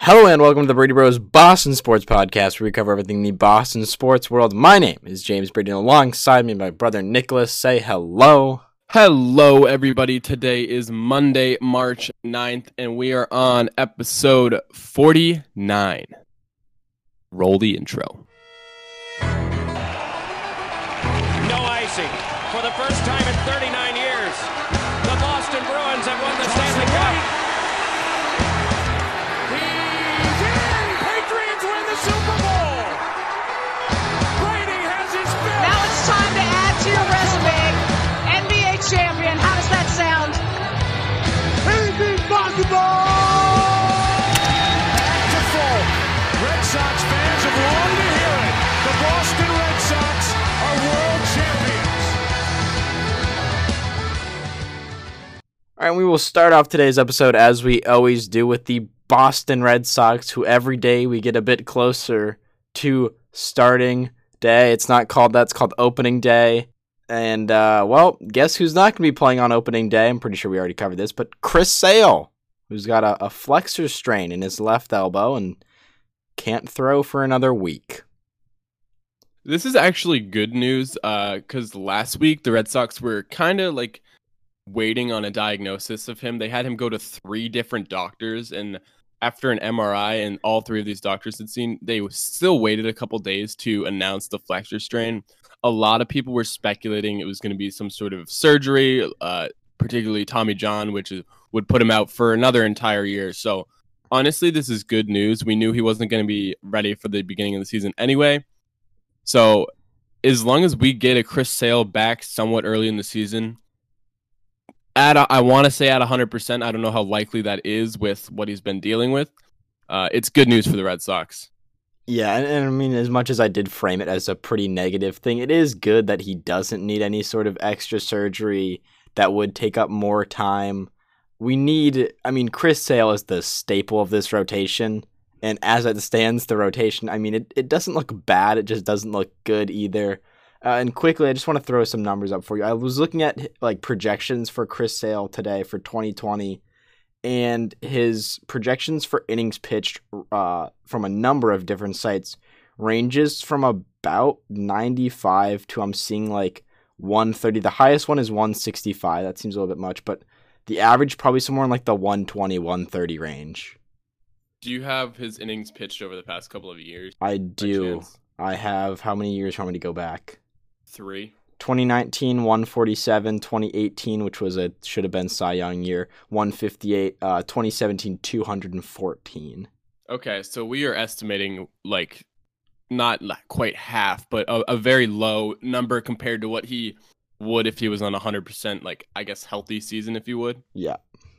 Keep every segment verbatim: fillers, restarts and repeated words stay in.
Hello and welcome to the Brady Bros Boston Sports Podcast, where we cover everything in the Boston sports world. My name is James Brady, and alongside me, my brother Nicholas. Say hello. Hello, everybody. Today is Monday, March ninth, and we are on episode forty-nine. Roll the intro. No icing. For the first time in thirty-nine years, the Boston Bruins have won the Stanley Cup. Patriots win the Super Bowl. Brady has his fifth. Now it's time to add to your resume. N B A champion. How does that sound? Anything's possible. Back to full. Red Sox fans have longed to hear it. The Boston Red Sox are world champions. All right, we will start off today's episode as we always do with the Boston Red Sox, who every day we get a bit closer to starting day. It's not called that, it's called opening day. And, uh, well, guess who's not going to be playing on opening day? I'm pretty sure we already covered this, but Chris Sale, who's got a, a flexor strain in his left elbow and can't throw for another week. This is actually good news because uh, last week the Red Sox were kind of like waiting on a diagnosis of him. They had him go to three different doctors, and after an M R I and all three of these doctors had seen, they still waited a couple days to announce the flexor strain. A lot of people were speculating it was going to be some sort of surgery, uh, particularly Tommy John, which is, would put him out for another entire year. So honestly, this is good news. We knew he wasn't going to be ready for the beginning of the season anyway. So as long as we get a Chris Sale back somewhat early in the season, at a, I want to say at one hundred percent. I don't know how likely that is with what he's been dealing with. Uh, it's good news for the Red Sox. Yeah, and, and I mean, as much as I did frame it as a pretty negative thing, it is good that he doesn't need any sort of extra surgery that would take up more time. We need, I mean, Chris Sale is the staple of this rotation, and as it stands, the rotation, I mean, it, it doesn't look bad, it just doesn't look good either. Uh, and quickly, I just want to throw some numbers up for you. I was looking at like projections for Chris Sale today for twenty twenty, and his projections for innings pitched uh, from a number of different sites ranges from about ninety-five to I'm seeing like one thirty. The highest one is one sixty-five. That seems a little bit much, but the average probably somewhere in like the one twenty, one thirty range. Do you have his innings pitched over the past couple of years? I do. I have, how many years? How many go back? Three. twenty nineteen, one forty-seven, twenty eighteen, which was a should have been Cy Young year, one fifty-eight, uh, twenty seventeen, two fourteen. Okay, so we are estimating like not like quite half, but a, a very low number compared to what he would if he was on a hundred percent, like I guess healthy season, if you would. Yeah.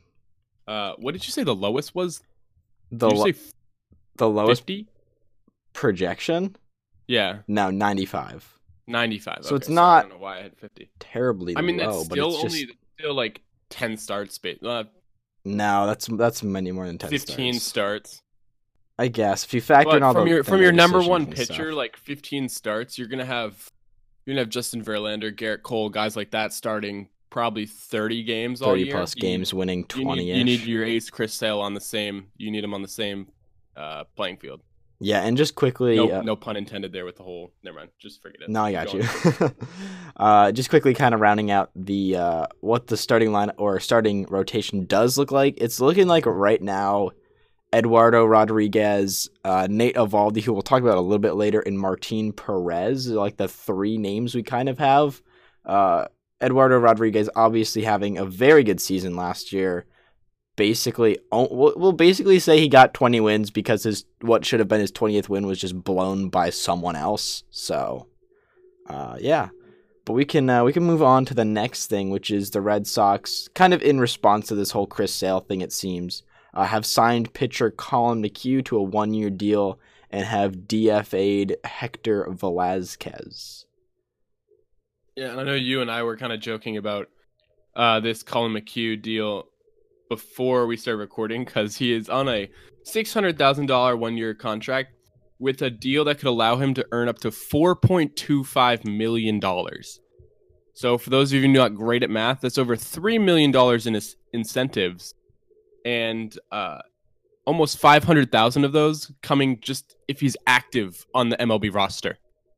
Uh, what did you say the lowest was? The did you lo- say f- the lowest fifty? projection? Yeah. No, ninety-five. ninety-five. So okay, it's not I don't know why I had fifty. Terribly I mean, low, that's but still it's only just... still like ten starts. Uh, no, that's that's many more than ten. fifteen starts. starts. I guess if you factor but in all from the your from your number one decisions and pitcher, stuff. like fifteen starts, you're gonna have you're gonna have Justin Verlander, Garrett Cole, guys like that starting probably thirty games all thirty year. plus You games, need, winning you twenty. need, you need your ace Chris Sale on the same. You need him on the same uh, playing field. Yeah, and just quickly, No, uh, no pun intended there with the whole. Never mind. Just forget it. No, I Keep got going. you. uh, just quickly, kind of rounding out the uh, what the starting line or starting rotation does look like. It's looking like right now, Eduardo Rodriguez, uh, Nate Eovaldi, who we'll talk about a little bit later, and Martin Perez are like the three names we kind of have. Uh, Eduardo Rodriguez obviously having a very good season last year. Basically, we'll, we'll basically say he got twenty wins because his what should have been his twentieth win was just blown by someone else. So, uh, yeah. But we can uh, we can move on to the next thing, which is the Red Sox, kind of in response to this whole Chris Sale thing, it seems, uh, have signed pitcher Colin McHugh to a one-year deal and have D F A'd Hector Velazquez. Yeah, and I know you and I were kind of joking about uh, this Colin McHugh deal before we started recording because he is on a six hundred thousand dollars one-year contract with a deal that could allow him to earn up to four point two five million dollars. So for those of you not great at math, that's over three million dollars in his incentives. And uh, almost five hundred thousand of those coming just if he's active on the M L B roster.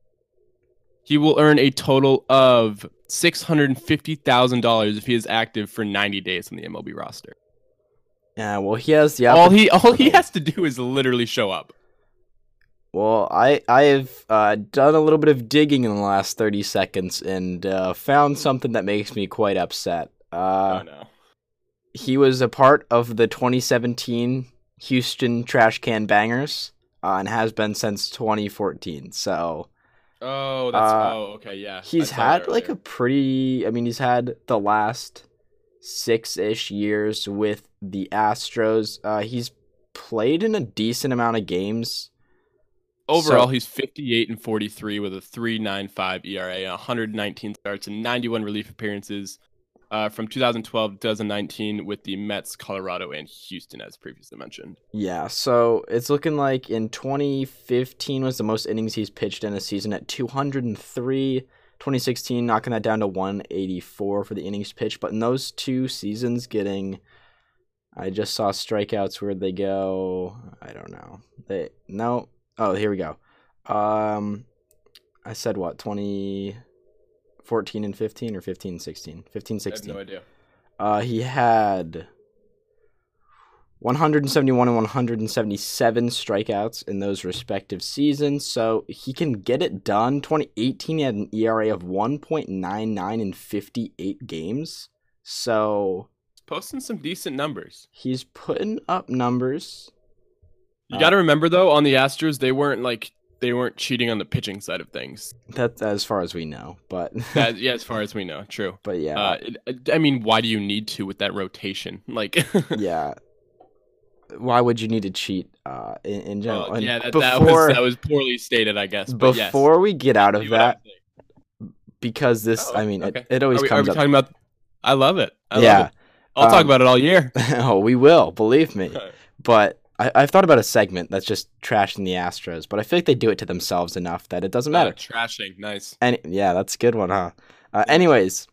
He will earn a total of six hundred fifty thousand dollars if he is active for ninety days on the M L B roster. Yeah, well, he has the All he all he has to do is literally show up. Well, I I have uh, done a little bit of digging in the last thirty seconds and uh, found something that makes me quite upset. Uh, oh no. He was a part of the twenty seventeen Houston Trash Can Bangers uh, and has been since twenty fourteen. So Oh, that's uh, oh okay, yeah. he's had like a pretty. I mean, he's had the last six-ish years with the Astros. Uh, he's played in a decent amount of games. Overall, So- he's fifty-eight and forty-three with a three point nine five E R A, one hundred nineteen starts, and ninety-one relief appearances uh, from two thousand twelve to two thousand nineteen with the Mets, Colorado, and Houston, as previously mentioned. Yeah, so it's looking like in twenty fifteen was the most innings he's pitched in a season at two hundred three. twenty sixteen knocking that down to one eighty-four for the innings pitched. But in those two seasons, getting, I just saw strikeouts. Where'd they go? I don't know. They no. Oh, here we go. Um, I said what? twenty fourteen and fifteen or fifteen and sixteen? fifteen, I have sixteen. no idea. Uh, he had one hundred seventy-one and one hundred seventy-seven strikeouts in those respective seasons, so he can get it done. twenty eighteen, he had an E R A of one point nine nine in fifty-eight games, so He's posting some decent numbers. he's putting up numbers. You Uh, got to remember though, on the Astros, they weren't like they weren't cheating on the pitching side of things. That's as far as we know, but That, yeah, as far as we know, true. but yeah, Uh, it, I mean, why do you need to with that rotation? Like, yeah. Why would you need to cheat uh, in, in general? well, And yeah, that, before, that was that was poorly stated, I guess. But yes, before we get out of see what I'm that, saying. because this, Oh, I mean, okay. it, it always Are we, are comes we up. talking about? I love it. I Yeah. love it. I'll talk Um, about it all year. Oh, we will, believe me. But I, I've thought about a segment that's just trashing the Astros, but I feel like they do it to themselves enough that it doesn't matter. Uh, trashing, nice. Any, yeah, that's a good one, huh? Uh, anyways,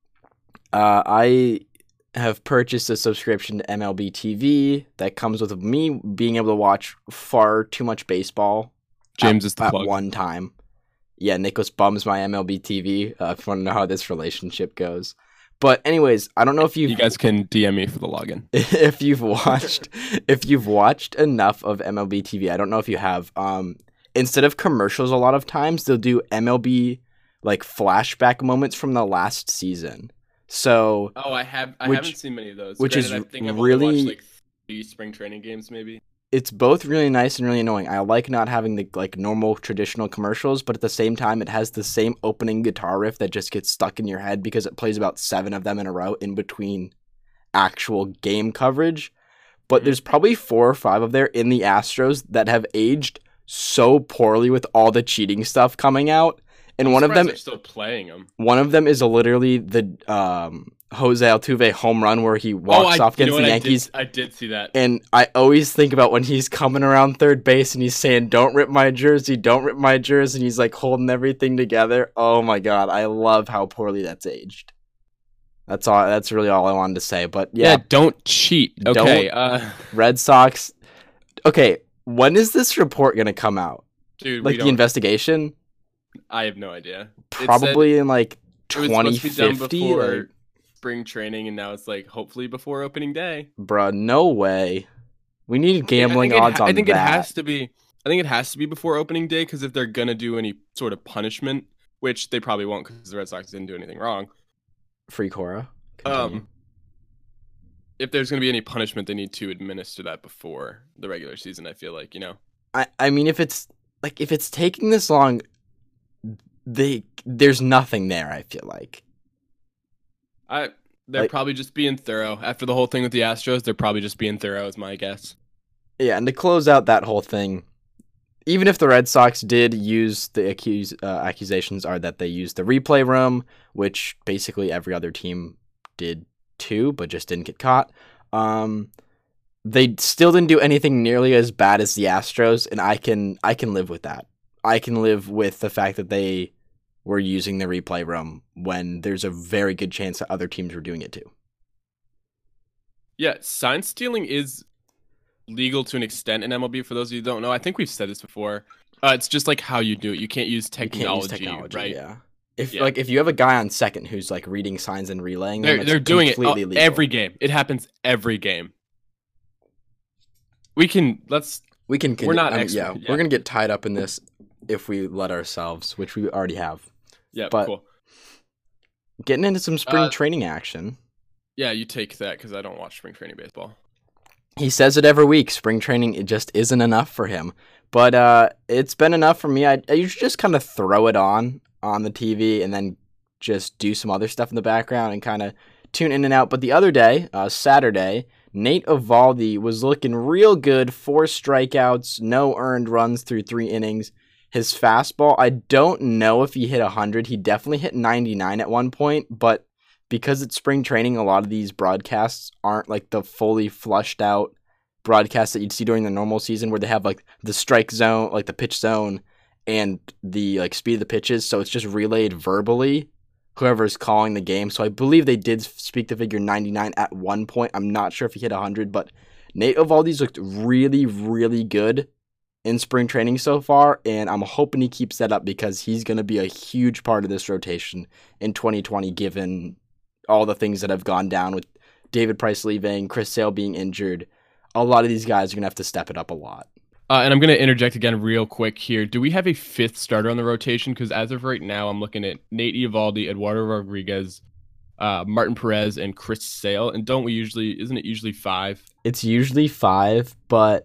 uh, I have purchased a subscription to M L B T V that comes with me being able to watch far too much baseball. James at, is the at plug. one time. Yeah, Nicholas bums my M L B T V. Uh, if you want to know how this relationship goes. But anyways, I don't know if you've You guys can D M me for the login. if you've watched if you've watched enough of M L B T V. I don't know if you have. Um, instead of commercials, a lot of times they'll do M L B like flashback moments from the last season. So Oh, I have. I Which- haven't seen many of those. which is Granted, I think I've only really- watched, like three spring training games, maybe. it's both really nice and really annoying. I like not having the like normal traditional commercials, but at the same time, it has the same opening guitar riff that just gets stuck in your head because it plays about seven of them in a row in between actual game coverage. But Mhm. there's probably four or five of there in the Astros that have aged so poorly with all the cheating stuff coming out. And I'm one of surprised them, they're still playing them. one of them is literally the um, Jose Altuve home run where he walks oh, I, off you against know what, the I Yankees. did, I did see that. And I always think about when he's coming around third base and he's saying, "Don't rip my jersey, don't rip my jersey," and he's like holding everything together. Oh my god, I love how poorly that's aged. That's all. That's really all I wanted to say. But Yeah, yeah, don't cheat. Don't- Okay, uh, Red Sox. Okay, when is this report gonna come out? dude, we Like the don't, investigation? I have no idea. It said Probably in like it was twenty supposed to be done fifty. before Like, spring training, and now it's like hopefully before opening day. bruh, no way. We need gambling I think it odds ha- on I think that. it has to be. I think it has to be before opening day because if they're gonna do any sort of punishment, which they probably won't because the Red Sox didn't do anything wrong. Free Cora. Um, if there's gonna be any punishment, they need to administer that before the regular season. I feel like you know. I, I mean, if it's like if it's taking this long, they there's nothing there. I feel like I they're Like- probably just being thorough after the whole thing with the Astros. They're probably just being thorough, is my guess. yeah. And to close out that whole thing, even if the Red Sox did use the accuse uh, accusations are that they used the replay room, which basically every other team did too, but just didn't get caught. Um, they still didn't do anything nearly as bad as the Astros, and I can I can live with that. I can live with the fact that they were using the replay room when there's a very good chance that other teams were doing it too. Yeah, sign stealing is legal to an extent in M L B. For those of you who don't know, I think we've said this before. Uh, it's just like how you do it. You can't use technology, you can't use technology right? Yeah. If Yeah. like if you have a guy on second who's like reading signs and relaying, them, They're, it's they're doing it completely uh, legal. every game. It happens every game. We can let's. We can. We're not I mean, expert, yeah, yeah. we're gonna get tied up in this if we let ourselves, which we already have. Yeah, But- cool. Getting into some spring Uh, training action. Yeah, you take that because I don't watch spring training baseball. He says it every week. Spring training, it just isn't enough for him. But uh, it's been enough for me. I, I usually just kind of throw it on on the T V and then just do some other stuff in the background and kind of tune in and out. But the other day, uh, Saturday, Nate Eovaldi was looking real good. Four strikeouts, no earned runs through three innings. His fastball, I don't know if he hit one hundred. He definitely hit ninety-nine at one point, but because it's spring training, a lot of these broadcasts aren't like the fully flushed out broadcasts that you'd see during the normal season where they have like the strike zone, like the pitch zone and the like speed of the pitches. So it's just relayed verbally, whoever's calling the game. So I believe they did speak the figure ninety-nine at one point. I'm not sure if he hit one hundred, but Nate Eovaldi's looked really, really good in spring training so far, and I'm hoping he keeps that up because he's going to be a huge part of this rotation in twenty twenty, given all the things that have gone down with David Price leaving, Chris Sale being injured. A lot of these guys are going to have to step it up a lot. Uh, and I'm going to interject again real quick here. Do we have a fifth starter on the rotation? Because as of right now, I'm looking at Nate Eovaldi, Eduardo Rodriguez, uh, Martin Perez, and Chris Sale. And don't we usually, isn't it usually five? It's usually five, but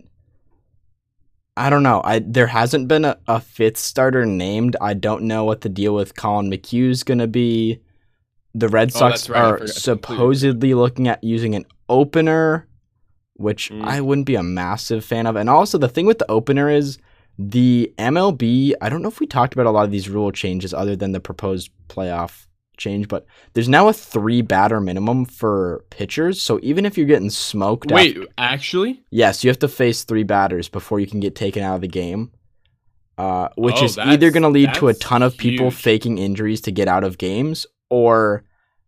I don't know. I There hasn't been a, a fifth starter named. I don't know what the deal with Colin McHugh's going to be. The Red Oh, Sox that's right. I are forgot- I completely supposedly looking at using an opener, which Mm. I wouldn't be a massive fan of. And also, the thing with the opener is the M L B, I don't know if we talked about a lot of these rule changes other than the proposed playoff change, but there's now a three batter minimum for pitchers. So even if you're getting smoked, Wait, after- actually? yes, you have to face three batters before you can get taken out of the game. Uh, which Oh, is that's- either going to lead to a that's ton of people huge. faking injuries to get out of games, or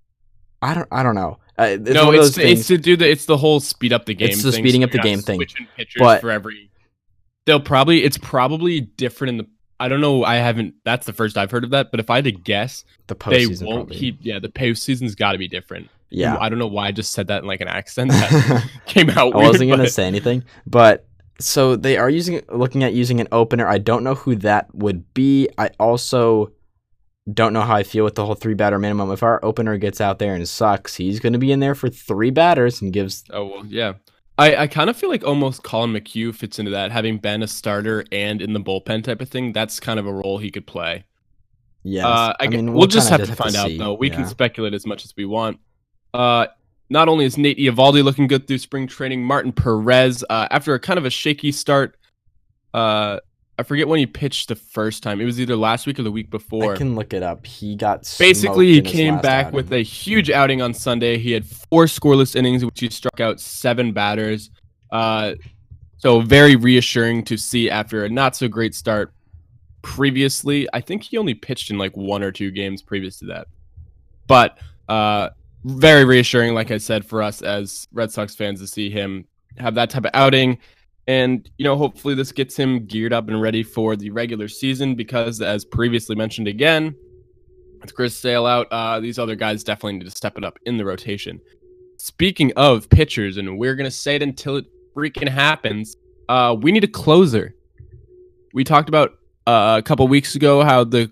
I don't, I don't know. Uh, it's no, one of it's those to, things. it's to do the it's the whole speed up the game. It's the thing, speeding so up the you're not game thing. Switching pitchers But- for every. They'll probably it's probably different in the. I don't know. I haven't. That's the first I've heard of that. But if I had to guess, the they postseason won't probably. keep. Yeah, the postseason's got to be different. Yeah, I don't know why I just said that in like an accent that came out. I Weird, wasn't gonna but- say anything, but so they are using looking at using an opener. I don't know who that would be. I also don't know how I feel with the whole three batter minimum. If our opener gets out there and sucks, he's going to be in there for three batters and gives. Oh well, yeah. I, I kind of feel like almost Colin McHugh fits into that, having been a starter and in the bullpen type of thing. That's kind of a role he could play. Yes, Uh, I, I mean, mean we'll, just kinda have to find out see. though. We Yeah. can speculate as much as we want. Uh, not only is Nate Eovaldi looking good through spring training, Martin Perez, uh, after a kind of a shaky start, uh, I forget when he pitched the first time. It was either last week or the week before. I can look it up. He got Basically, he smoked in his came last back outing. with a huge outing on Sunday. He had four scoreless innings, which he struck out seven batters. Uh, so very reassuring to see after a not so great start previously. I think he only pitched in like one or two games previous to that. But uh, very reassuring, like I said, for us as Red Sox fans to see him have that type of outing. And, you know, hopefully this gets him geared up and ready for the regular season because, as previously mentioned again, with Chris Sale out, uh, these other guys definitely need to step it up in the rotation. Speaking of pitchers, and we're going to say it until it freaking happens, uh, we need a closer. We talked about uh, a couple weeks ago how the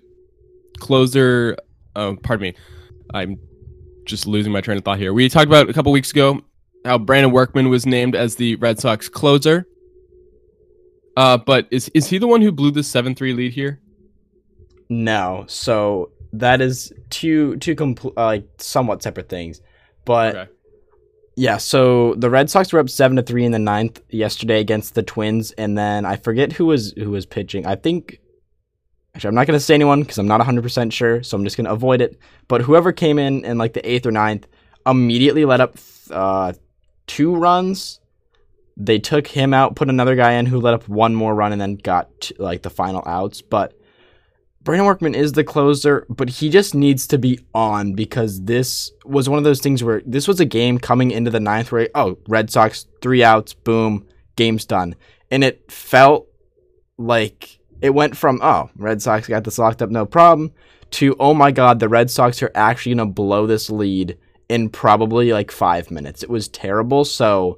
closer, oh, pardon me, I'm just losing my train of thought here. We talked about a couple weeks ago how Brandon Workman was named as the Red Sox closer. Uh, but is is he the one who blew the seven three lead here? No, so that is two two compl- uh, like somewhat separate things, but Okay. yeah. So the Red Sox were up seven to three in the ninth yesterday against the Twins, and then I forget who was who was pitching. I think actually I'm not gonna say anyone because I'm not one hundred percent sure, so I'm just gonna avoid it. But whoever came in in like the eighth or ninth immediately let up uh, two runs. They took him out, put another guy in who let up one more run, and then got to, like the final outs. But Brandon Workman is the closer, but he just needs to be on because this was one of those things where this was a game coming into the ninth where, oh, Red Sox, three outs, boom, game's done. And it felt like it went from, oh, Red Sox got this locked up, no problem, to, oh my God, the Red Sox are actually going to blow this lead in probably like five minutes. It was terrible. So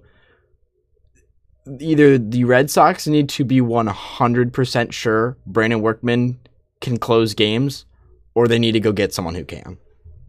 either the Red Sox need to be one hundred percent sure Brandon Workman can close games, or they need to go get someone who can.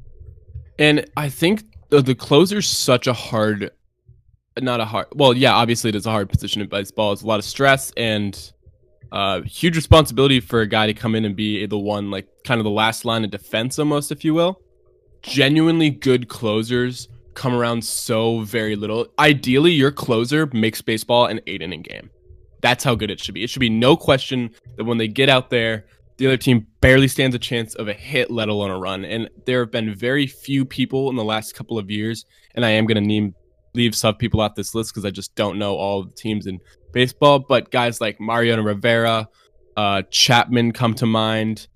And I think the, the closer's such a hard, not a hard, well, yeah, obviously it is a hard position in baseball. It's a lot of stress and uh, huge responsibility for a guy to come in and be the one, like kind of the last line of defense almost, if you will. Genuinely good closers come around so very little. Ideally, your closer makes baseball an eight inning game. That's how good it should be. It should be no question that when they get out there, the other team barely stands a chance of a hit, let alone a run. And there have been very few people in the last couple of years, and I am going to name leave some people off this list because I just don't know all the teams in baseball, but guys like Mariano Rivera, uh, Chapman come to mind,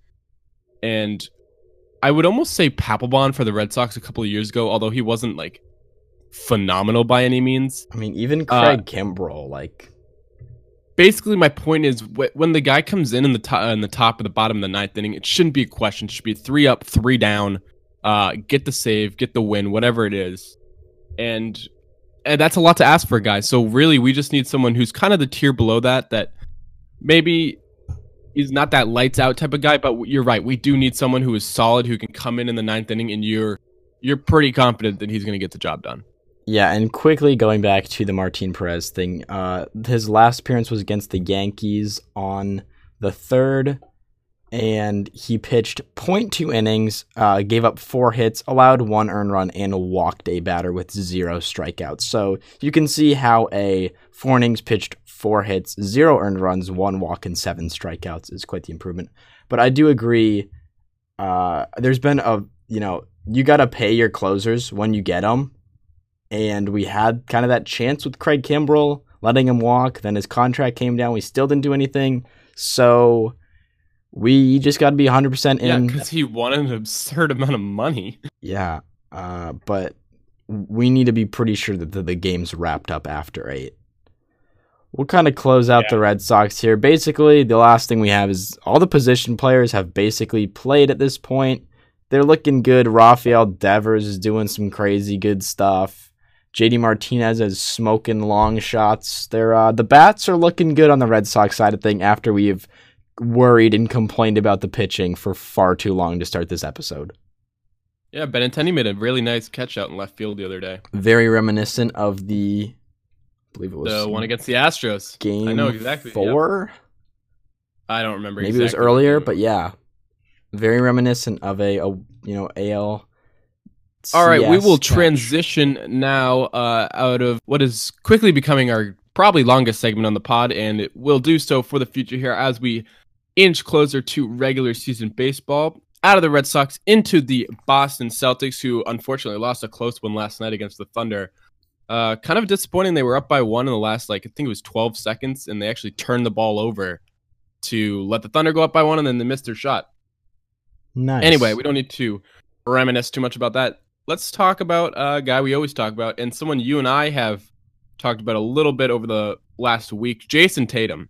and I would almost say Papelbon for the Red Sox a couple of years ago, although he wasn't like phenomenal by any means. I mean, even Craig uh, Kimbrell, like... Basically, my point is when the guy comes in in the, to- in the top of the bottom of the ninth inning, it shouldn't be a question. It should be three up, three down, uh, get the save, get the win, whatever it is. And and that's a lot to ask for a guy. So really, we just need someone who's kind of the tier below that, that maybe he's not that lights out type of guy, but you're right. We do need someone who is solid, who can come in in the ninth inning, and you're you're pretty confident that he's going to get the job done. Yeah, and quickly going back to the Martin Perez thing, uh, his last appearance was against the Yankees on the third, and he pitched zero point two innings, uh, gave up four hits, allowed one earned run, and walked a batter with zero strikeouts. So you can see how a four innings pitched, four hits, zero earned runs, one walk, and seven strikeouts is quite the improvement. But I do agree, uh, there's been a, you know, you got to pay your closers when you get them. And we had kind of that chance with Craig Kimbrell, letting him walk. Then his contract came down. We still didn't do anything. So we just got to be one hundred percent in. Yeah, because he won an absurd amount of money. Yeah, uh, but we need to be pretty sure that the, the game's wrapped up after eight. We'll kind of close out yeah. the Red Sox here. Basically, the last thing we have is all the position players have basically played at this point. They're looking good. Rafael Devers is doing some crazy good stuff. J D Martinez is smoking long shots. They're, uh, the bats are looking good on the Red Sox side of thing after we've worried and complained about the pitching for far too long to start this episode. Yeah, Benintendi made a really nice catch out in left field the other day. Very reminiscent of the, I believe it was the one against the Astros. Game I know exactly. four? Yep. I don't remember. Maybe exactly it was earlier, but yeah, very reminiscent of a, a you know A L. All right, we will catch. transition now uh, out of what is quickly becoming our probably longest segment on the pod, and it will do so for the future here as we inch closer to regular season baseball. Out of the Red Sox into the Boston Celtics, who unfortunately lost a close one last night against the Thunder. Uh, kind of disappointing. They were up by one in the last, like, I think it was twelve seconds, and they actually turned the ball over to let the Thunder go up by one, and then they missed their shot. Nice. Anyway, we don't need to reminisce too much about that. Let's talk about a guy we always talk about, and someone you and I have talked about a little bit over the last week, Jason Tatum.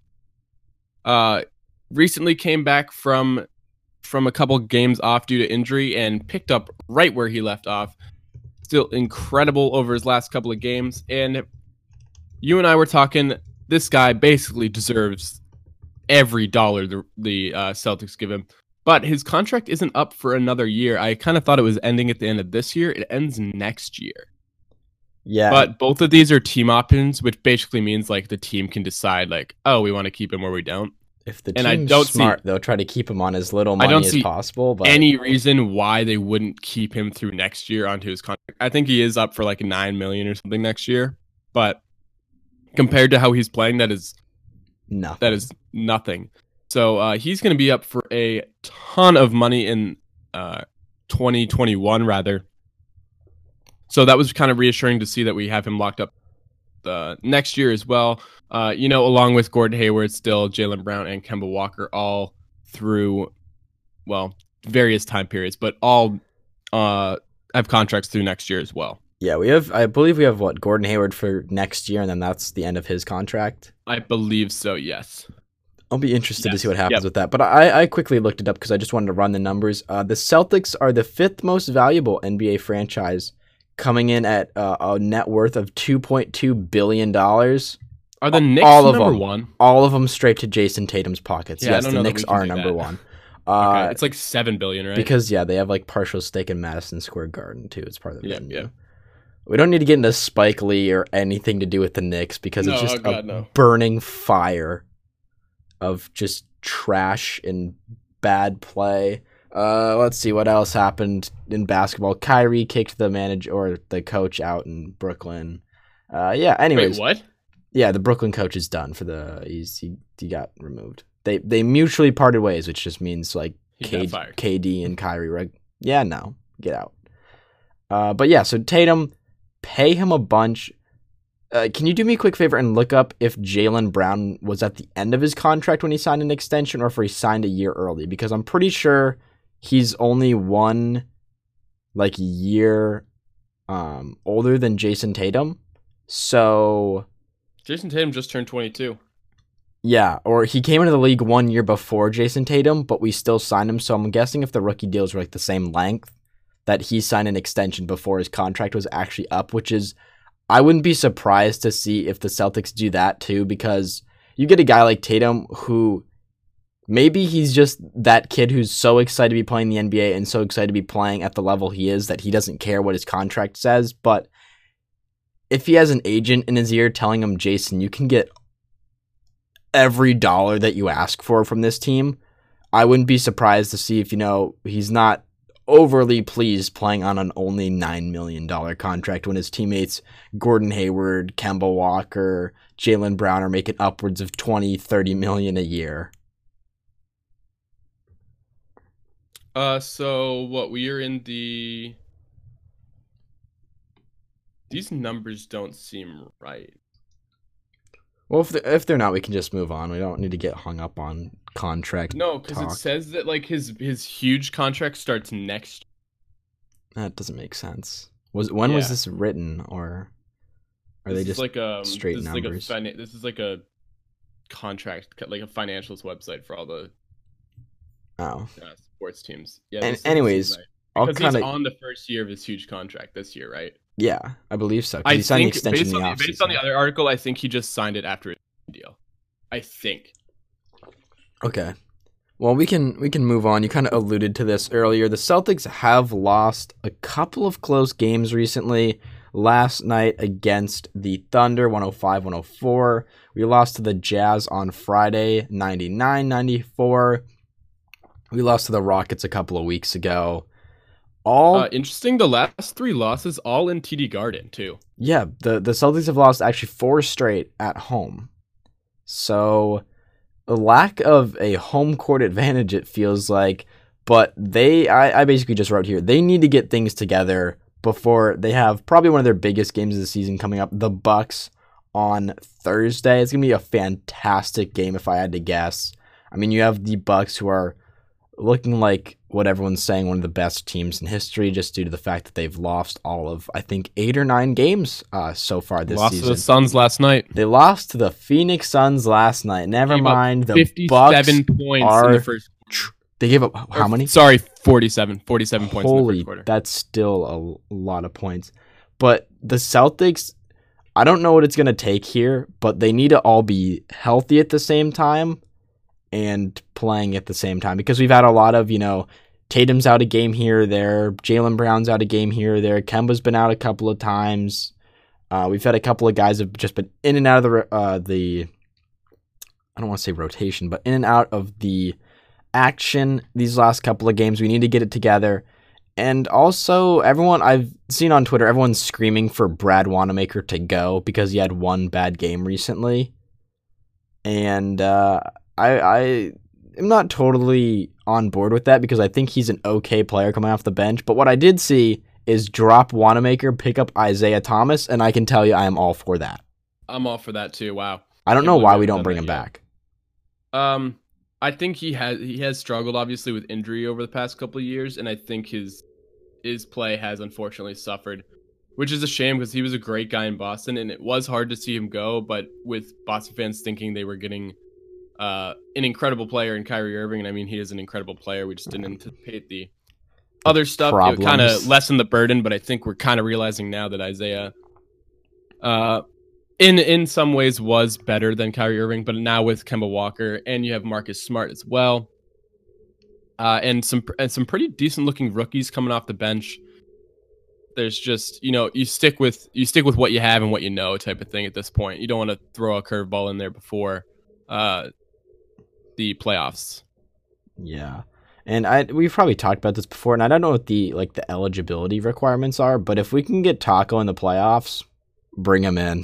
Uh, recently came back from from a couple games off due to injury and picked up right where he left off. Still incredible over his last couple of games, and you and I were talking, this guy basically deserves every dollar the, the uh, Celtics give him. But his contract isn't up for another year. I kind of thought it was ending at the end of this year. It ends next year. Yeah. But both of these are team options, which basically means like the team can decide like, oh, we want to keep him or we don't. If the and I team's don't smart, see, they'll try to keep him on as little I money don't as see possible. But any reason why they wouldn't keep him through next year onto his contract. I think he is up for like nine million or something next year. But compared to how he's playing, that is nothing. That is nothing. So uh, he's going to be up for a ton of money in uh, twenty twenty-one, rather. So that was kind of reassuring to see that we have him locked up the next year as well. Uh, you know, along with Gordon Hayward, still Jaylen Brown and Kemba Walker, all through, well, various time periods, but all uh, have contracts through next year as well. Yeah, we have. I believe we have what Gordon Hayward for next year, and then that's the end of his contract. I believe so. Yes. I'll be interested Yes. to see what happens Yep. with that. But I, I quickly looked it up because I just wanted to run the numbers. Uh, the Celtics are the fifth most valuable N B A franchise, coming in at uh, a net worth of two point two billion dollars. Are the Knicks all of number them. one? All of them straight to Jason Tatum's pockets. Yeah, I yes, don't the know that Knicks we can are do number that. one. Uh, Okay. It's like seven billion, right? Because, yeah, they have like partial stake in Madison Square Garden, too. It's part of the Yeah, venue. yeah. We don't need to get into Spike Lee or anything to do with the Knicks because it's No, just oh God, a no. burning fire of just trash and bad play. Uh, let's see what else happened in basketball. Kyrie kicked the manager or the coach out in Brooklyn. Uh, yeah. Anyways, Wait, what? yeah, the Brooklyn coach is done for the. He's he, he got removed. They they mutually parted ways, which just means like He K, got fired. K D and Kyrie. Reg- yeah, no, get out. Uh, but yeah, so Tatum, pay him a bunch. Uh, can you do me a quick favor and look up if Jaylen Brown was at the end of his contract when he signed an extension or if he signed a year early? Because I'm pretty sure he's only one like year um, older than Jason Tatum. So Jason Tatum just turned twenty-two. yeah, or he came into the league one year before Jason Tatum, but we still signed him. So I'm guessing if the rookie deals were like the same length, that he signed an extension before his contract was actually up, which is, I wouldn't be surprised to see if the Celtics do that too, because you get a guy like Tatum who maybe he's just that kid who's so excited to be playing the N B A and so excited to be playing at the level he is that he doesn't care what his contract says. But if he has an agent in his ear telling him, Jason, you can get every dollar that you ask for from this team, I wouldn't be surprised to see if, you know, he's not overly pleased playing on an only nine million dollars contract when his teammates Gordon Hayward, Kemba Walker, Jaylen Brown are making upwards of twenty, thirty million a year. Uh, so what we are in the. These numbers don't seem right. Well, if they're, if they're not, we can just move on. We don't need to get hung up on contract. No, because it talk. says that like his his huge contract starts next. That doesn't make sense. Was when was Yeah. this written, or are This they is just like um straight this numbers? Is like a fina- this is like a contract, like a financials website for all the oh? uh, sports teams. Yeah. And this doesn't seem anyways, right. I'll because kind he's of on the first year of his huge contract this year, right? yeah, I believe so. 'Cause I he signed the think extension based in on, the the, based on the offseason. other article, I think he just signed it after his deal. I think. Okay. Well, we can we can move on. You kind of alluded to this earlier. The Celtics have lost a couple of close games recently. Last night against the Thunder, one oh five one oh four. We lost to the Jazz on Friday, ninety-nine ninety-four. We lost to the Rockets a couple of weeks ago. All Uh, interesting. The last three losses all in T D Garden too. yeah, the the Celtics have lost actually four straight at home. So a lack of a home court advantage, it feels like. But they, I, I basically just wrote here, they need to get things together before they have probably one of their biggest games of the season coming up, the Bucks on Thursday. It's gonna be a fantastic game if I had to guess. I mean, you have the Bucks who are looking like what everyone's saying, one of the best teams in history, just due to the fact that they've lost all of, I think, eight or nine games uh, so far this Lost season. to the Suns last night. They lost to the Phoenix Suns last night. Never Gave up mind, the Bucks fifty-seven points are in the first. tr- they gave up how or, many? Sorry, forty-seven. forty-seven points in the Holy, first quarter. that's still a lot of points. But the Celtics, I don't know what it's going to take here, but they need to all be healthy at the same time and playing at the same time, because we've had a lot of, you know, Tatum's out a game here or there, Jaylen Brown's out a game here or there, Kemba's been out a couple of times. Uh, we've had a couple of guys have just been in and out of the uh, the I don't want to say rotation, but in and out of the action these last couple of games. We need to get it together. And also, everyone I've seen on Twitter, everyone's screaming for Brad Wanamaker to go because he had one bad game recently. And uh, I, I am not totally on board with that because I think he's an okay player coming off the bench. But what I did see is drop Wanamaker, pick up Isaiah Thomas, and I can tell you I am all for that. I'm all for that too. Wow. I don't Can't know believe why we we haven't don't done bring that him yet. back. Um, I think he has he has struggled obviously with injury over the past couple of years, and I think his his play has unfortunately suffered. which is a shame because he was a great guy in Boston, and it was hard to see him go. But with Boston fans thinking they were getting uh, an incredible player in Kyrie Irving, and I mean he is an incredible player, we just didn't anticipate the other stuff. It kind of lessened the burden, but I think we're kind of realizing now that Isaiah, uh, in in some ways, was better than Kyrie Irving. But now with Kemba Walker, and you have Marcus Smart as well, uh, and some and some pretty decent looking rookies coming off the bench. There's just, you know, you stick with you stick with what you have and what you know type of thing at this point. You don't want to throw a curveball in there before uh, the playoffs. Yeah. And I we've probably talked about this before, and I don't know what the like the eligibility requirements are, but if we can get Taco in the playoffs, bring him in.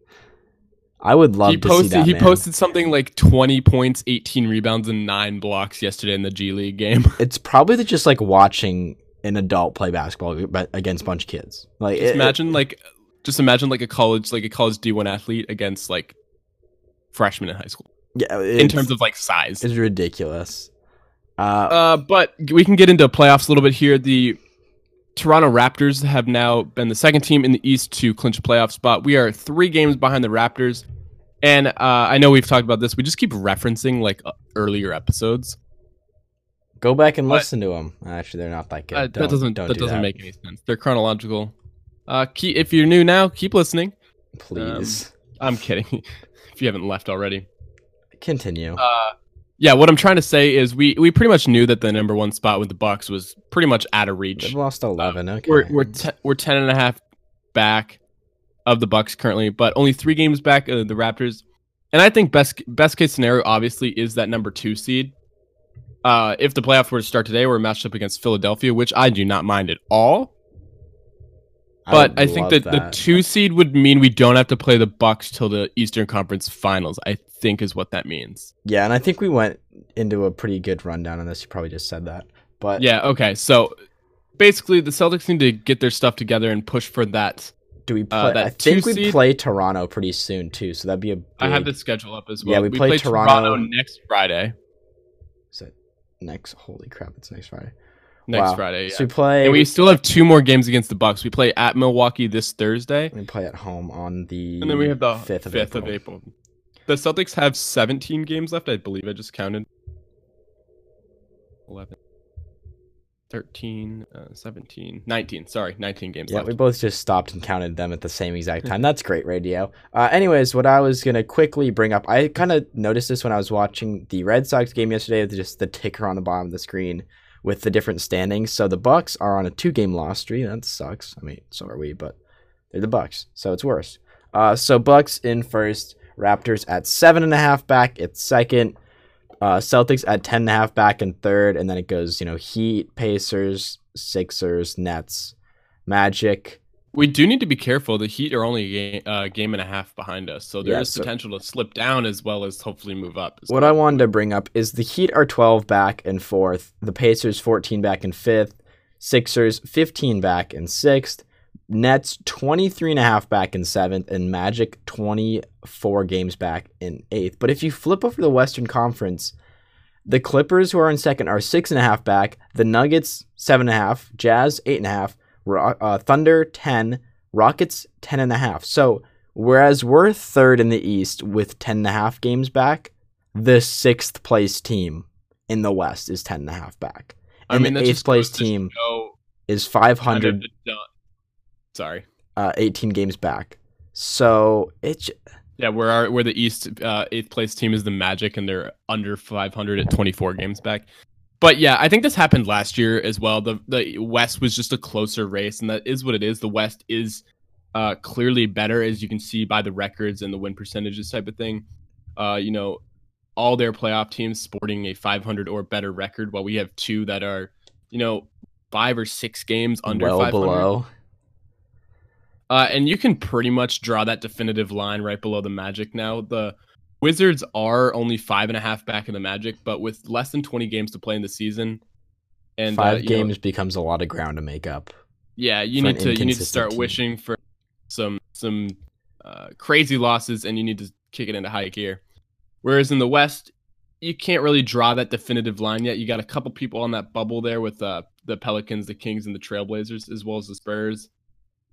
I would love he to posted, see that. He man. posted something like twenty points, eighteen rebounds, and nine blocks yesterday in the G League game. It's probably just like watching an adult play basketball but against a bunch of kids. Like just it, imagine it, like just imagine like a college like a college D one athlete against like freshmen in high school. Yeah, in terms of like size. It's ridiculous. Uh, uh but we can get into playoffs a little bit here. The Toronto Raptors have now been the second team in the East to clinch a playoff spot. We are three games behind the Raptors. And uh, I know we've talked about this. We just keep referencing like uh, earlier episodes. Go back and but, listen to them. Actually, they're not that good. Uh, that doesn't don't that do doesn't that. make any sense. They're chronological. Uh, keep, if you're new now, keep listening. Please. Um, I'm kidding. If you haven't left already. Continue. Uh, yeah, what I'm trying to say is we, we pretty much knew that the number one spot with the Bucks was pretty much out of reach. They've lost eleven. Uh, okay. We're we're te- we're ten and a half back of the Bucks currently, but only three games back of the Raptors. And I think best best case scenario obviously is that number two seed. Uh, if the playoffs were to start today, we're matched up against Philadelphia, which I do not mind at all. But I, I think that, that the two seed would mean we don't have to play the Bucks till the Eastern Conference Finals. I think is what that means. Yeah, and I think we went into a pretty good rundown on this. You probably just said that, but yeah, okay. So basically, the Celtics need to get their stuff together and push for that. Do we play? Uh, I think we seed? play Toronto pretty soon too, so that'd be a. Big... I have the schedule up as well. Yeah, we, we play, play Toronto... Toronto next Friday. Is it next? Holy crap! It's next Friday. Next wow. Friday. Yeah. So we play. And we still have two more games against the Bucks. We play at Milwaukee this Thursday. We play at home on the. And then we have the fifth of fifth April. of April. The Celtics have seventeen games left. I believe I just counted. eleven. thirteen, uh, seventeen, nineteen. Sorry, nineteen games yeah, left. we both just stopped and counted them at the same exact time. That's great radio. Uh, anyways, what I was going to quickly bring up, I kind of noticed this when I was watching the Red Sox game yesterday, with just the ticker on the bottom of the screen with the different standings. So the Bucks are on a two-game loss streak. That sucks. I mean, so are we, but they're the Bucks, so it's worse. Uh, so Bucks in first, Raptors at seven and a half back at second. Uh, Celtics at ten and a half back in third, and then it goes, you know, Heat, Pacers, Sixers, Nets, Magic. We do need to be careful. The Heat are only a game, uh, game and a half behind us, so there Yeah, is so- potential to slip down as well as hopefully move up. as What well. I wanted to bring up is the Heat are twelve back in fourth, the Pacers fourteen back in fifth, Sixers fifteen back in sixth, Nets twenty-three and a half back in seventh, and Magic twenty-four games back in eighth. But if you flip over the Western Conference, the Clippers, who are in second, are six and a half back, the Nuggets seven and a half, Jazz eight and a half, Ro- uh, Thunder ten, Rockets ten and a half. So whereas we're third in the East with ten and a half games back, the sixth place team in the West is ten and a half back. I And mean, the that eighth just place goes to team show is five kind of hundred, the done- Sorry. uh, eighteen games back. So it's Yeah, where our where the East uh, eighth place team is the Magic, and they're under five hundred at twenty-four games back. But yeah, I think this happened last year as well. The the West was just a closer race, and that is what it is. The West is uh, clearly better, as you can see by the records and the win percentages type of thing. Uh, you know, all their playoff teams sporting a five hundred or better record, while we have two that are, you know, five or six games under well five hundred. below. Uh, and you can pretty much draw that definitive line right below the Magic now. The Wizards are only five and a half back in the Magic, but with less than twenty games to play in the season, and Five uh, you games know, becomes a lot of ground to make up. yeah, you for need an to you need to inconsistent start team. wishing for some some uh, crazy losses, and you need to kick it into high gear. Whereas in the West, you can't really draw that definitive line yet. You got a couple people on that bubble there with uh, the Pelicans, the Kings, and the Trailblazers, as well as the Spurs.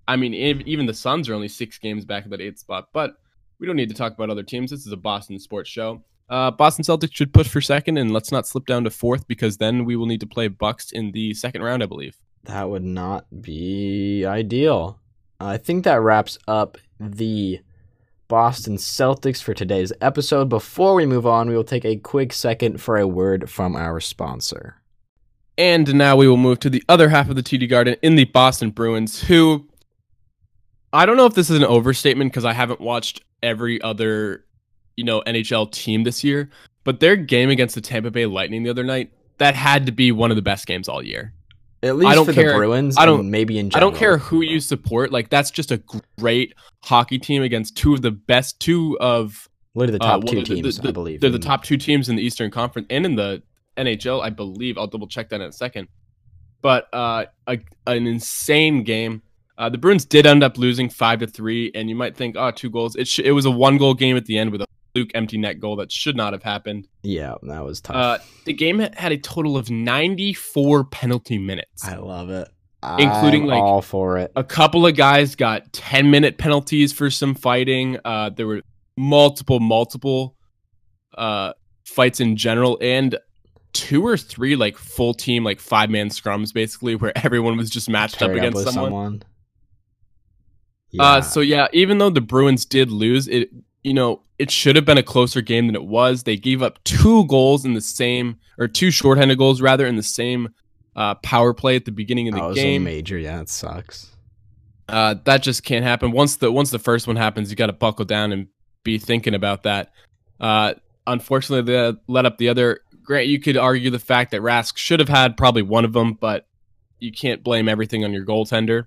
I mean, ev- even the Suns are only six games back of that eighth spot, but we don't need to talk about other teams. This is a Boston sports show. Uh, Boston Celtics should push for second, and let's not slip down to fourth because then we will need to play Bucks in the second round, I believe. That would not be ideal. I think that wraps up the Boston Celtics for today's episode. Before we move on, we will take a quick second for a word from our sponsor. And now we will move to the other half of the T D Garden in the Boston Bruins, who I don't know if this is an overstatement because I haven't watched every other, you know, N H L team this year, but their game against the Tampa Bay Lightning the other night, that had to be one of the best games all year. At least I don't for care. the Bruins, I don't, and maybe in I general. don't care who you support. Like, that's just a great hockey team against two of the best, two of Literally the uh, top two the, teams, the, the, I believe. They're the top two teams in the Eastern Conference and in the N H L, I believe. I'll double check that in a second. But uh, a, an insane game. Uh, the Bruins did end up losing five to three, and you might think, oh, two goals. It sh- it was a one goal game at the end with a fluke empty net goal that should not have happened. Yeah, that was tough. Uh, the game had a total of ninety-four penalty minutes. I love it. Including, I'm like, all for it. A couple of guys got ten minute penalties for some fighting. Uh, there were multiple, multiple uh, fights in general, and two or three like full team, like five man scrums, basically, where everyone was just matched Paired up against with someone. someone. Yeah. Uh, so yeah, even though the Bruins did lose, it you know it should have been a closer game than it was. They gave up two goals in the same, or two shorthanded goals rather, in the same uh, power play at the beginning of the that was game. A major, yeah, it sucks. Uh, that just can't happen. Once the once the first one happens, you got to buckle down and be thinking about that. Uh, unfortunately, they let up the other. Grant, you could argue the fact that Rask should have had probably one of them, but you can't blame everything on your goaltender.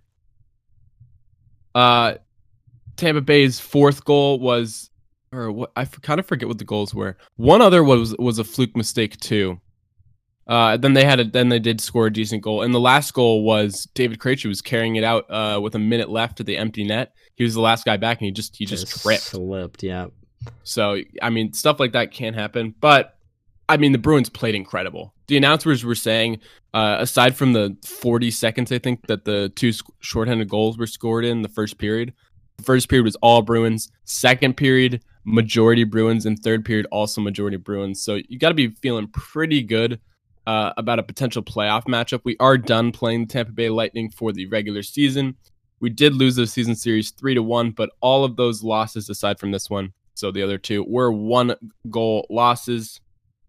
Uh, Tampa Bay's fourth goal was, or what, I kind of forget what the goals were. One other was was a fluke mistake too. Uh, then they had a, then they did score a decent goal, and the last goal was David Krejci was carrying it out uh, with a minute left at the empty net. He was the last guy back, and he just he just, Just tripped. Slipped, yeah. So I mean, stuff like that can happen, but I mean, the Bruins played incredible. The announcers were saying, uh, aside from the forty seconds, I think, that the two sc- shorthanded goals were scored in the first period, the first period was all Bruins. Second period, majority Bruins. And third period, also majority Bruins. So you got to be feeling pretty good uh, about a potential playoff matchup. We are done playing the Tampa Bay Lightning for the regular season. We did lose the season series three to one, but all of those losses, aside from this one, so the other two, were one-goal losses.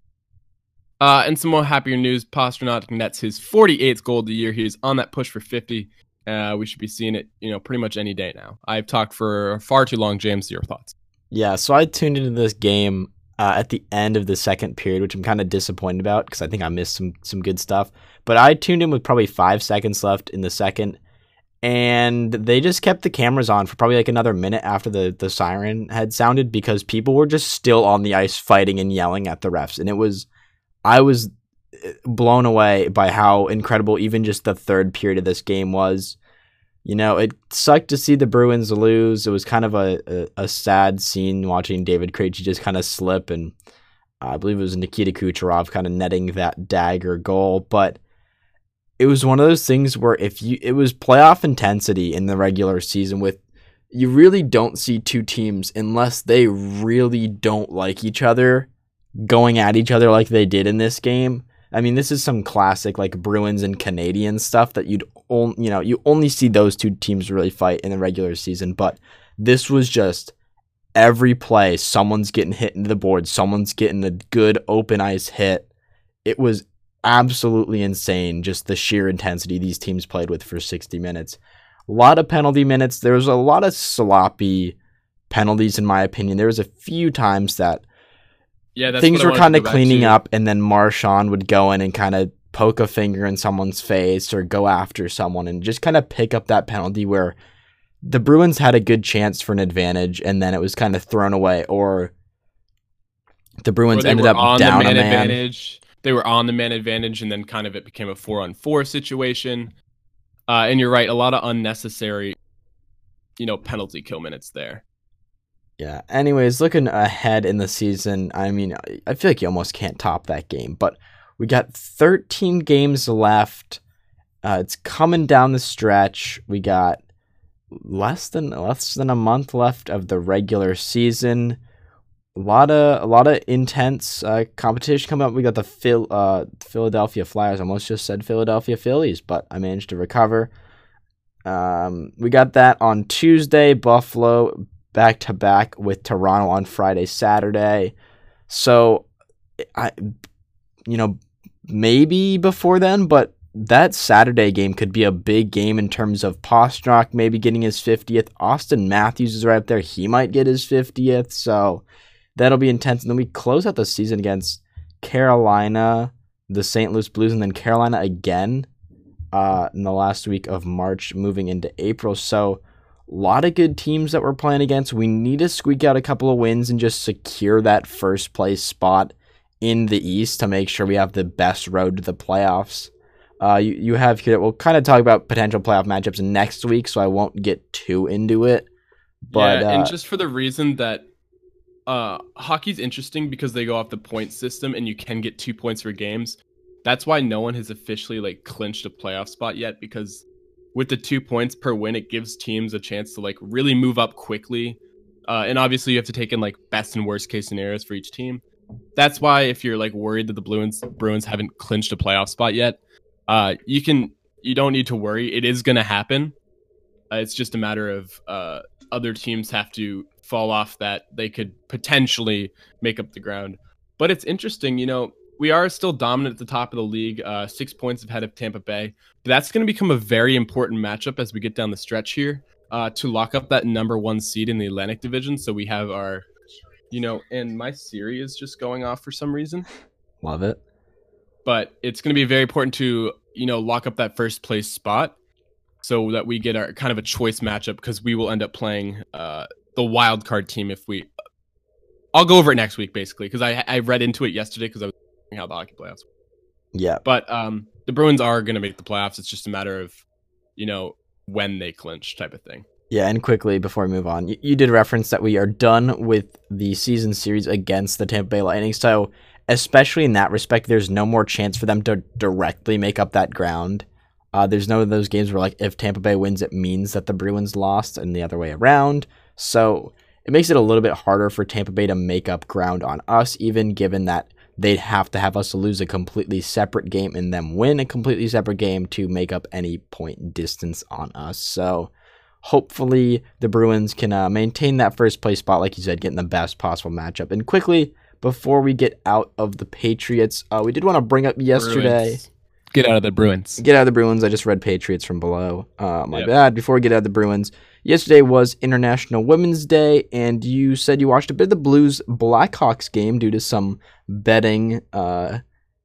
Uh, and some more happier news, Pastrnak nets his forty-eighth goal of the year. He is on that push for fifty. Uh, we should be seeing it, you know, pretty much any day now. I've talked for far too long. James, your thoughts? Yeah, so I tuned into this game uh, at the end of the second period, which I'm kind of disappointed about because I think I missed some some good stuff. But I tuned in with probably five seconds left in the second, and they just kept the cameras on for probably like another minute after the, the siren had sounded because people were just still on the ice fighting and yelling at the refs. And it was, I was blown away by how incredible even just the third period of this game was. You know, it sucked to see the Bruins lose. It was kind of a, a, a sad scene watching David Krejci just kind of slip, and I believe it was Nikita Kucherov kind of netting that dagger goal. But it was one of those things where if you, it was playoff intensity in the regular season. With you really don't see two teams unless they really don't like each other going at each other like they did in this game. I mean, this is some classic like Bruins and Canadian stuff that you'd only, you know, you only see those two teams really fight in the regular season. But this was just every play, someone's getting hit into the board, someone's getting a good open ice hit. It was absolutely insane, just the sheer intensity these teams played with for sixty minutes. A lot of penalty minutes. There was a lot of sloppy penalties, in my opinion. There was a few times that Yeah, that's things what I were wanted kind to of go back cleaning to. up, and then Marchand would go in and kind of poke a finger in someone's face or go after someone and just kind of pick up that penalty where the Bruins had a good chance for an advantage, and then it was kind of thrown away, or the Bruins Or they ended were up on down the man a man. advantage. They were on the man advantage, and then kind of it became a four on four situation. Uh, and you're right, a lot of unnecessary, you know, penalty kill minutes there. Yeah. Anyways, looking ahead in the season, I mean, I feel like you almost can't top that game, but we got thirteen games left. Uh, it's coming down the stretch. We got less than less than a month left of the regular season. A lot of a lot of intense uh, competition coming up. We got the Phil, uh, Philadelphia Flyers. I almost just said Philadelphia Phillies, but I managed to recover. Um, we got that on Tuesday. Buffalo back to back with Toronto on Friday, Saturday. So, I, you know, maybe before then, but that Saturday game could be a big game in terms of Pastrnak maybe getting his fiftieth. Austin Matthews is right up there. He might get his fiftieth. So that'll be intense. And then we close out the season against Carolina, the Saint Louis Blues, and then Carolina again uh, in the last week of March moving into April. So a lot of good teams that we're playing against. We need to squeak out a couple of wins and just secure that first place spot in the East to make sure we have the best road to the playoffs. Uh, you, you have here, we'll kind of talk about potential playoff matchups next week, so I won't get too into it. But, yeah, and uh, just for the reason that uh, hockey's interesting because they go off the point system and you can get two points for games. That's why no one has officially like clinched a playoff spot yet, because with the two points per win, it gives teams a chance to like really move up quickly. Uh, and obviously you have to take in like best and worst case scenarios for each team. That's why if you're like worried that the Bruins Bruins haven't clinched a playoff spot yet, uh, you can you don't need to worry. It is going to happen. Uh, it's just a matter of uh, other teams have to fall off that they could potentially make up the ground. But it's interesting, you know, we are still dominant at the top of the league, uh, six points ahead of Tampa Bay. But that's going to become a very important matchup as we get down the stretch here uh, to lock up that number one seed in the Atlantic Division. So we have our, you know, and my Siri is just going off for some reason. Love it. But it's going to be very important to, you know, lock up that first place spot so that we get our kind of a choice matchup, because we will end up playing uh, the wild card team if we. I'll go over it next week, basically, because I I read into it yesterday because I was how the hockey playoffs. Yeah. But um, the Bruins are going to make the playoffs. It's just a matter of, you know, when they clinch type of thing. Yeah, and quickly before we move on, you, you did reference that we are done with the season series against the Tampa Bay Lightning. So especially in that respect, there's no more chance for them to directly make up that ground. Uh, there's no of those games where like if Tampa Bay wins, it means that the Bruins lost and the other way around. So it makes it a little bit harder for Tampa Bay to make up ground on us, even given that they'd have to have us lose a completely separate game and them win a completely separate game to make up any point distance on us. So hopefully the Bruins can uh, maintain that first place spot, like you said, getting the best possible matchup. And quickly, before we get out of the Patriots, uh, we did want to bring up yesterday. Bruins. Get out of the Bruins. Get out of the Bruins. I just read Patriots from below. Uh, my Yep. bad. Before we get out of the Bruins, yesterday was International Women's Day, and you said you watched a bit of the Blues Blackhawks game due to some betting uh,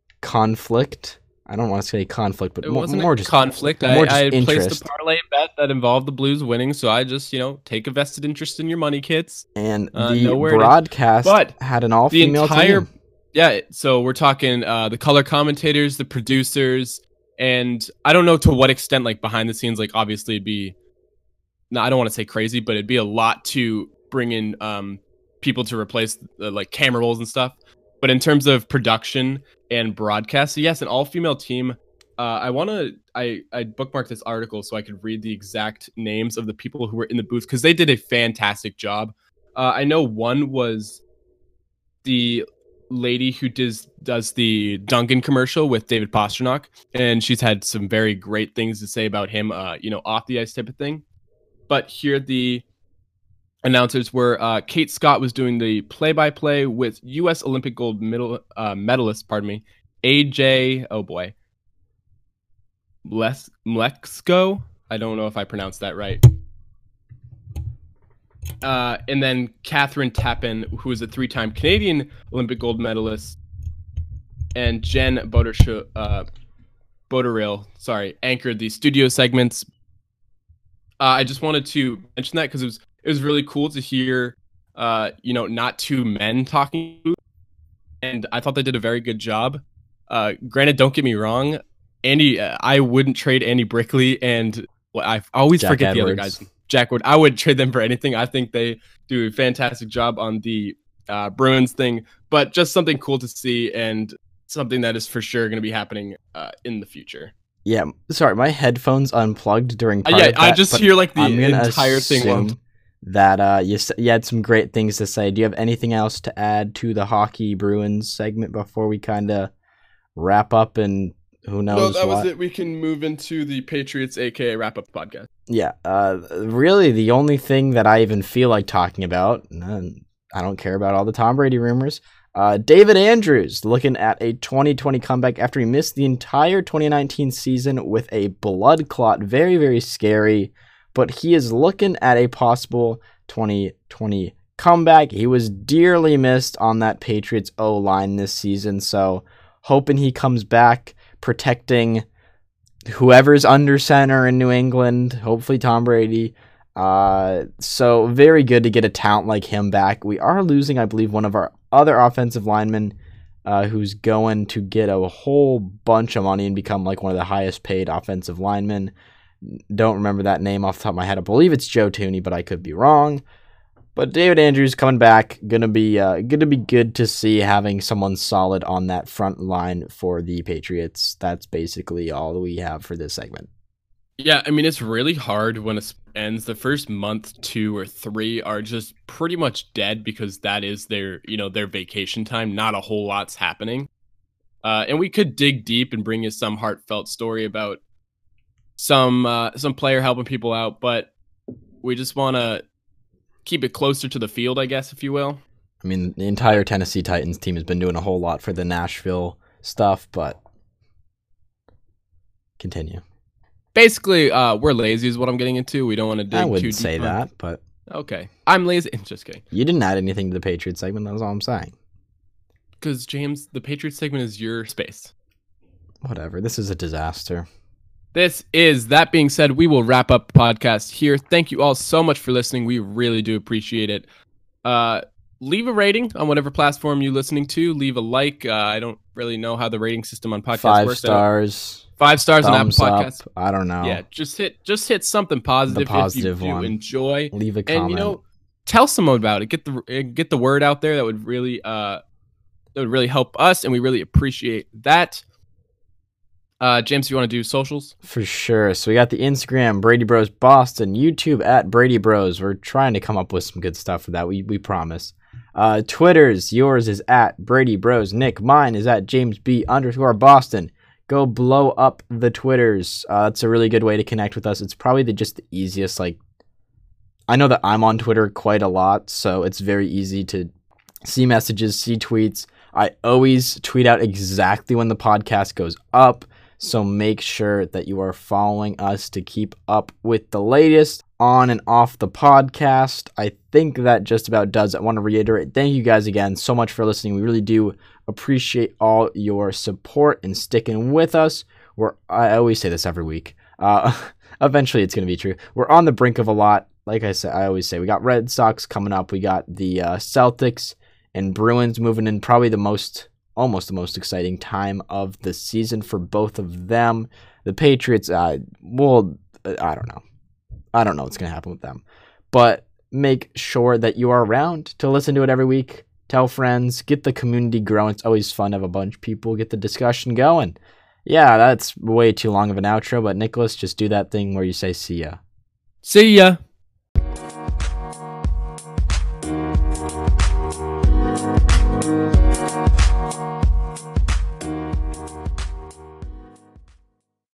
conflict. I don't want to say conflict, but It more, wasn't more a just conflict. more I, just I had interest. placed a parlay bet that involved the Blues winning, so I just, you know, take a vested interest in your money, kids. And Uh, the know where it is. broadcast But had an The all-female entire, team. yeah. So we're talking uh, the color commentators, the producers, and I don't know to what extent, like behind the scenes, like obviously it'd be, no, I don't want to say crazy, but it'd be a lot to bring in um, people to replace the, like camera rolls and stuff. But in terms of production and broadcast, so yes, an all-female team. Uh, I want to, I, I bookmarked this article so I could read the exact names of the people who were in the booth, because they did a fantastic job. Uh, I know one was the lady who does does the Dunkin' commercial with David Pastrnak, and she's had some very great things to say about him, uh, you know, off the ice type of thing. But here the announcers were uh, Kate Scott was doing the play-by-play with U S Olympic gold medal, uh, medalist, pardon me, A J, oh boy, Les Mlexko. I don't know if I pronounced that right. Uh, and then Catherine Tappan, who is a three-time Canadian Olympic gold medalist, and Jen Bodersh- uh, Boderil, sorry, anchored the studio segments. Uh, I just wanted to mention that because it was it was really cool to hear, uh, you know, not two men talking, and I thought they did a very good job. Uh, granted, don't get me wrong, Andy, uh, I wouldn't trade Andy Brickley, and well, I always Jack forget Edwards. the other guys. Jack Wood, I would trade them for anything. I think they do a fantastic job on the uh, Bruins thing, but just something cool to see and something that is for sure going to be happening uh, in the future. Yeah, sorry, my headphones unplugged during Uh, part yeah, of that, I just but hear like the I'm gonna entire thing. assume Long. that uh, you, s- you had some great things to say. Do you have anything else to add to the Hockey Bruins segment before we kind of wrap up and who knows No, that what? was it. We can move into the Patriots, aka wrap up podcast. Yeah, uh, really the only thing that I even feel like talking about, and I don't care about all the Tom Brady rumors, uh, David Andrews looking at a twenty twenty comeback after he missed the entire twenty nineteen season with a blood clot. Very, very scary, but he is looking at a possible twenty twenty comeback. He was dearly missed on that Patriots O-line this season, so hoping he comes back protecting whoever's under center in New England, hopefully Tom Brady. Uh, so very good to get a talent like him back. We are losing, I believe, one of our other offensive linemen uh, who's going to get a whole bunch of money and become like one of the highest paid offensive linemen. Don't remember that name off the top of my head. I believe it's Joe Tooney, but I could be wrong. But David Andrews coming back, gonna be uh, gonna be good to see having someone solid on that front line for the Patriots. That's basically all we have for this segment. Yeah, I mean, it's really hard when it ends. The first month, two or three are just pretty much dead because that is their, you know, their vacation time. Not a whole lot's happening. Uh, and we could dig deep and bring you some heartfelt story about some uh, some player helping people out, but we just want to keep it closer to the field, I guess, if you will. I mean, the entire Tennessee Titans team has been doing a whole lot for the Nashville stuff, but continue. Basically, uh, we're lazy is what I'm getting into. We don't want to dig I too wouldn't deep. say on- that, but Okay. I'm lazy. Just kidding. you didn't add anything to the Patriots segment. That was all I'm saying. Because, James, the Patriots segment is your space. Whatever. This is a disaster. This is, that being said, we will wrap up the podcast here. Thank you all so much for listening. We really do appreciate it. Uh, leave a rating on whatever platform you're listening to. Leave a like. Uh, I don't really know how the rating system on podcasts Five works. I don't- stars. Five stars on Apple Thumbs up. Podcasts. I don't know. Yeah, just hit just hit something positive, positive if you do one. enjoy. Leave a comment. And you know, tell someone about it. Get the uh, get the word out there. That would really uh that would really help us, and we really appreciate that. Uh, James, you want to do socials? For sure. So we got the Instagram, Brady Bros Boston, YouTube at Brady Bros. We're trying to come up with some good stuff for that. We we promise. Uh, Twitter's, yours is at Brady Bros. Nick, mine is at James B underscore Boston. Go blow up the Twitters. Uh, that's a really good way to connect with us. It's probably the, just the easiest. Like, I know that I'm on Twitter quite a lot, so it's very easy to see messages, see tweets. I always tweet out exactly when the podcast goes up. So make sure that you are following us to keep up with the latest on and off the podcast. I think that just about does it. I want to reiterate, thank you guys again so much for listening. We really do appreciate all your support and sticking with us. We're, I always say this every week. Uh, eventually it's going to be true. We're on the brink of a lot. Like I said, I always say, we got Red Sox coming up. We got the uh, Celtics and Bruins moving in, probably the most almost the most exciting time of the season for both of them. The Patriots, uh, well, I don't know. I don't know what's going to happen with them. But make sure that you are around to listen to it every week. Tell friends. Get the community growing. It's always fun to have a bunch of people. Get the discussion going. Yeah, that's way too long of an outro, but Nicholas, just do that thing where you say see ya. See ya.